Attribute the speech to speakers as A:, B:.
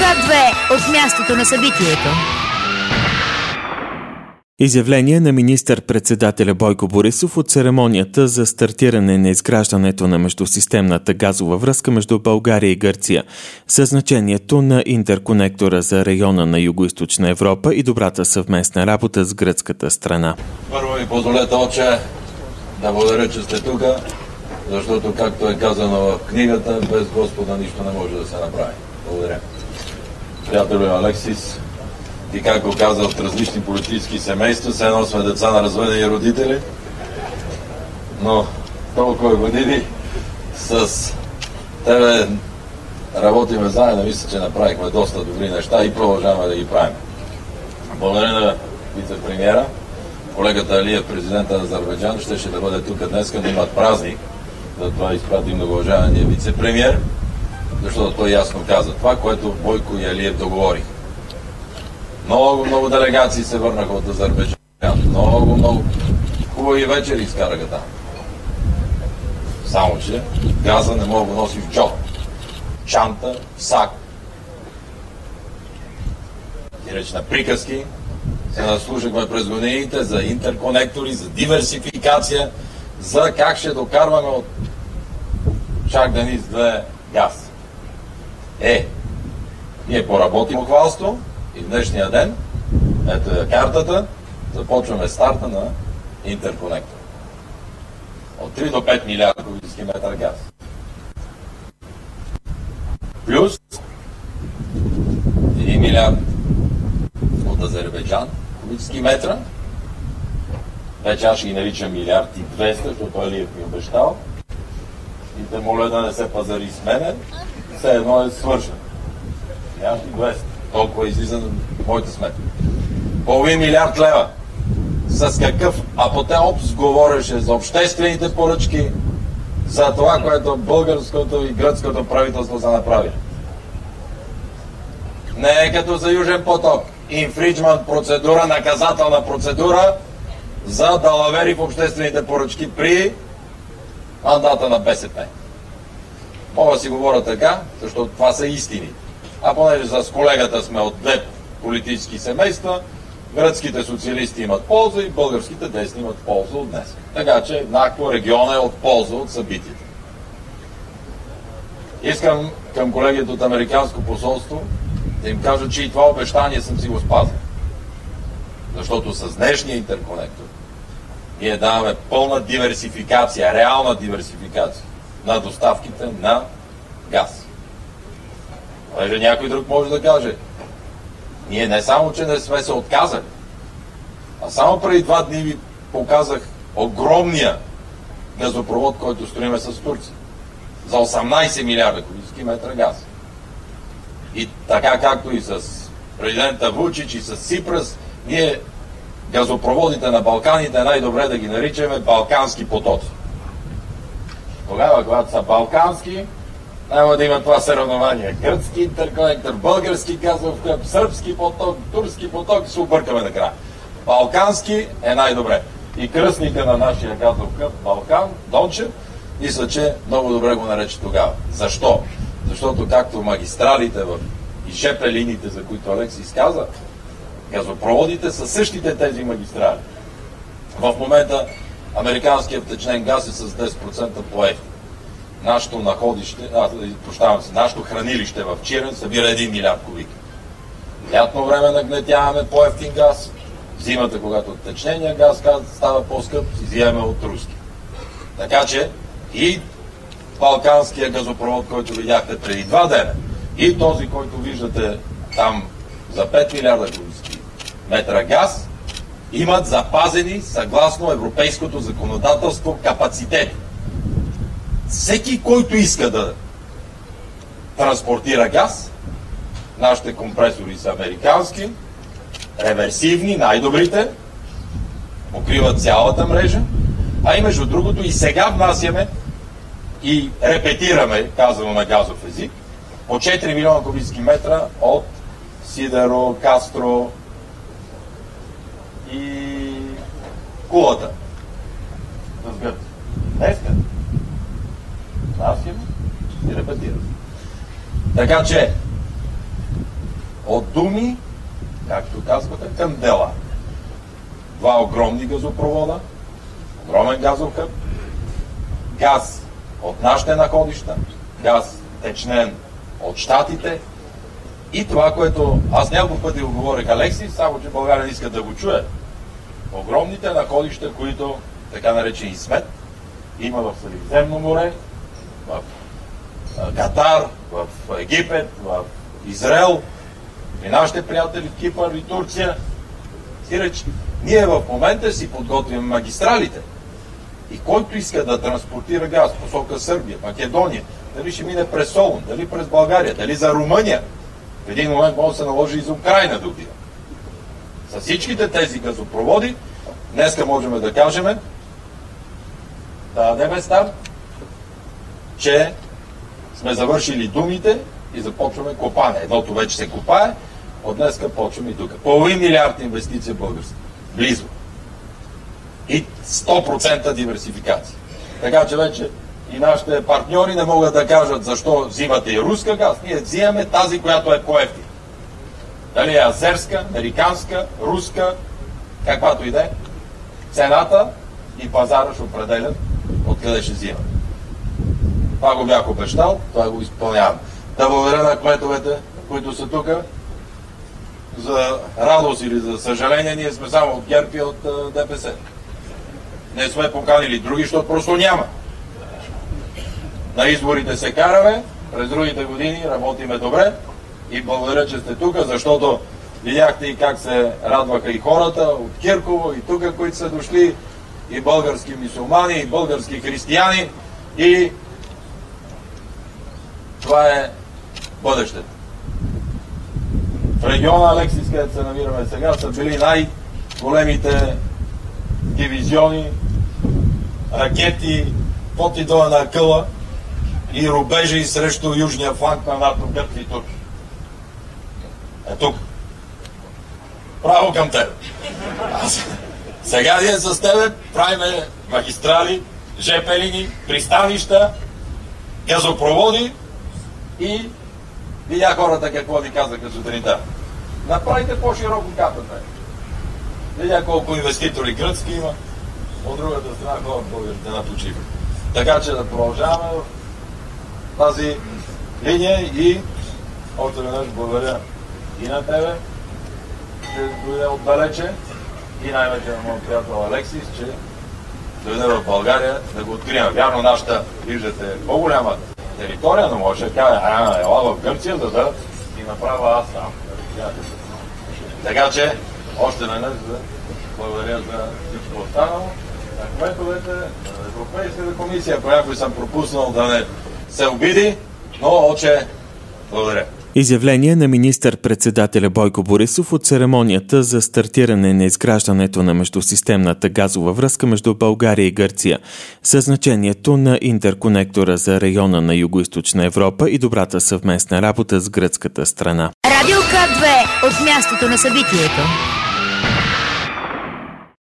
A: Свят 2 от мястото на събитието.
B: Изявление на министър-председателя Бойко Борисов от церемонията за стартиране на изграждането на междусистемната газова връзка между България и Гърция, със значението на интерконектора за района на Югоизточна Европа и добрата съвместна работа с гръцката страна.
C: Първо ми позволете, отче, да благодаря, че сте тук, защото, както е казано в книгата, без Господа нищо не може да се направи. Благодаря. Приятелю Алексис, и както каза, от различни политически семейства, все едно сме деца на разведени родители, но толкова години с тебе работиме заедно, мисля, че направихме доста добри неща и продължаваме да ги правим. Благодаря на вице-премиера, колегата Алиев, президента на Азербайджан, ще да бъде тук днес, да имат празник, затова изпратим многоуважавания вице-премиер, защото той ясно каза това, което Бойко и Алиев договорих. Много делегации се върнаха от Азербайджан. Много хубави вечери изкараха там. Само, че газа не мога да носи в джоб. Чанта, в сак. И реч на приказки се наслушахме през годините за интерконектори, за диверсификация, за как ще докарваме от Шах Дениз 2 газ. Ние поработим хвалство и в днешния ден, ето е картата, започваме старта на интерконектор. От 3 до 5 милиарда кубически метра газ. Плюс 1 милиард от Азербайджан кубически метра. Вече аз ще ги наричам милиард и 200, защото Алиев ми обещал. И те моля да не се пазари с мене. Все едно е свършено. Милиард и 200. Толкова излиза на моите сметки. Половин милиард лева. С какъв апотеопс говореше за обществените поръчки, за това, което българското и гръцкото правителство са направили. Не е като за Южен поток. Инфриджмент процедура, наказателна процедура за далавери в обществените поръчки при мандата на БСП. Мога да си говоря така, защото това са истини. А понеже с колегата сме от две политически семейства, гръцките социалисти имат полза и българските десни имат полза от днес. Така че еднакво региона е от полза от събитията. Искам към колегите от Американско посолство да им кажа, че и това обещание съм си го спазил. Защото с днешния интерконектор ние даваме пълна диверсификация, реална диверсификация на доставките на газ. Понеже някой друг може да каже, ние не само, че не сме се отказали, а само преди 2 дни ви показах огромния газопровод, който строиме с Турция. За 18 милиарда кубически метра газ. И така както и с президента Вучич и с Сипрас, ние газопроводите на Балканите е най-добре да ги наричаме балкански потоци. Тогава, когато са балкански, няма да има това съревнование. Гръцки интерконектор, български газов хъб, сръбски поток, турски поток и се объркаме накрая. Балкански е най-добре. И кръстника на нашия газов хъб, Балкан, Дончев, мисля, че много добре го нарече тогава. Защо? Защото както магистралите и ЖП линиите, за които Алексис каза, газопроводите са същите тези магистрали. В момента американският втечнен газ е с 10% по-евтин. Нашето нашето хранилище в Чирен събира 1 милиард кубика. Лятно време нагнетяваме по-евтин газ, зимата, когато течнения газ става по-скъп, иззимаме от руски. Така че и балканския газопровод, който видяхте преди 2 дена, и този, който виждате там за 5 милиарда кубически метра газ, имат запазени, съгласно европейското законодателство, капацитет. Всеки, който иска да транспортира газ, нашите компресори са американски, реверсивни, най-добрите, покриват цялата мрежа, а и между другото и сега внасяме и репетираме, казваме на газов език, по 4 милиона кубически метра от Сидеро, Кастро и Кулата. Разбирате. Днеска. Внасяме и репетираме. Така че от думи, както казвате, към дела. 2 огромни газопровода, огромен газов хъб, газ от нашите находища, газ течнен от Щатите и това, което аз няколко пъти го говорих Алексис, само че България не иска да го чуе. Огромните находища, които така наречени СМЕТ, има в Средиземно море, в Катар, в Египет, в Израел, и нашите приятели в Кипър и Турция. Сиреч, ние в момента си подготвяме магистралите. И който иска да транспортира газ посока Сърбия, Македония, дали ще мине през Солун, дали през България, дали за Румъния, в един момент може да се наложи и за Украйна да отива. С всичките тези газопроводи, днеска можем да кажем, да дадем старт, че сме завършили думите и започваме копане. Едното вече се копае, от днеска почваме и тук. 500 милиард инвестиция българска. Близо. И 100% диверсификация. Така че вече и нашите партньори не могат да кажат защо взимате и руска газ. Ние взимаме тази, която е по-евтина. Дали е азерска, американска, руска, каквато и да е. Цената и пазара ще определят откъде ще взимат. Това го бях обещал, това го изпълнявам. Да благодаря на кметовете, които са тук. За радост или за съжаление, ние сме само от ГЕРБ и от ДПС. Не сме поканили други, защото просто няма. На изборите се караме, през другите години работиме добре и благодаря, че сте тук, защото видяхте и как се радваха и хората от Кирково и тук, които са дошли, и български мюсюлмани, и български християни, и това е бъдещето. В региона Алексис, където се намираме сега, са били най-големите дивизиони, ракети, под и долу на акъла и рубежи срещу южния фланг на НАТО, Гърция и Турция. Е тук. Право към теб. Сега ние с тебе правиме магистрали, ЖП линии, пристанища, газопроводи и видя хората какво ни казаха сутринта. Направите по-широко капата. Видя колко инвеститори гръцки има, от другата страна хората българите на почивка. Така че да продължаваме в тази линия и още веднъж благодаря и на тебе, че дойде отдалече, и най-вече на моят приятел Алексис, че дойде в България да го открием. Вярно, нашата, виждате, по-голяма територия, но може да кажа, ела в Гърция, за да ги направя аз сам. Така че, още веднъж благодаря за всичко останало. На кметовете, на Европейската комисия, ако някой съм пропуснал да не се обиди, но оче благодаря.
B: Изявление на министър-председателя Бойко Борисов от церемонията за стартиране на изграждането на междусистемната газова връзка между България и Гърция, със значението на интерконектора за района на Югоизточна Европа и добрата съвместна работа с гръцката страна.
A: Радио К2 от мястото на събитието.